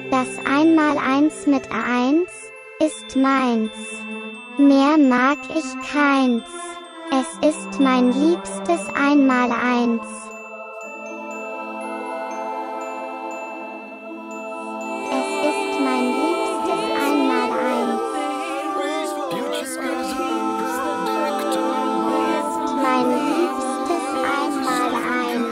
Das Einmaleins mit eins ist meins. Mehr mag ich keins. Es ist mein liebstes Einmaleins. Es ist mein liebstes Einmaleins. Mein liebstes Einmaleins.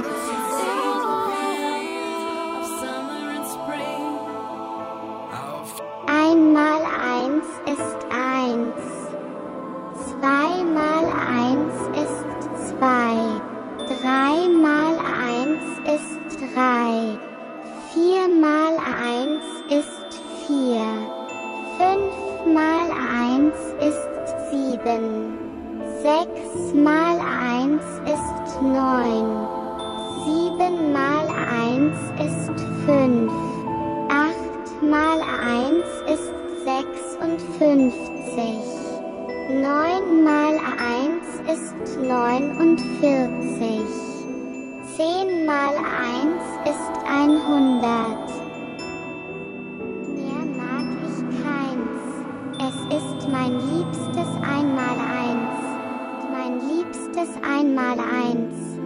Einmal eins ist eins. Zweimal eins ist zwei. Dreimal eins ist drei. Viermal eins ist vier. Fünfmal eins ist sieben. Sechsmal eins ist neun. Siebenmal eins ist fünf. Achtmal eins ist 56. Neunmal eins ist 49. Zehnmal eins ist 100. Mehr mag ich keins. Es ist mein liebstes Einmaleins. Mein liebstes Einmaleins.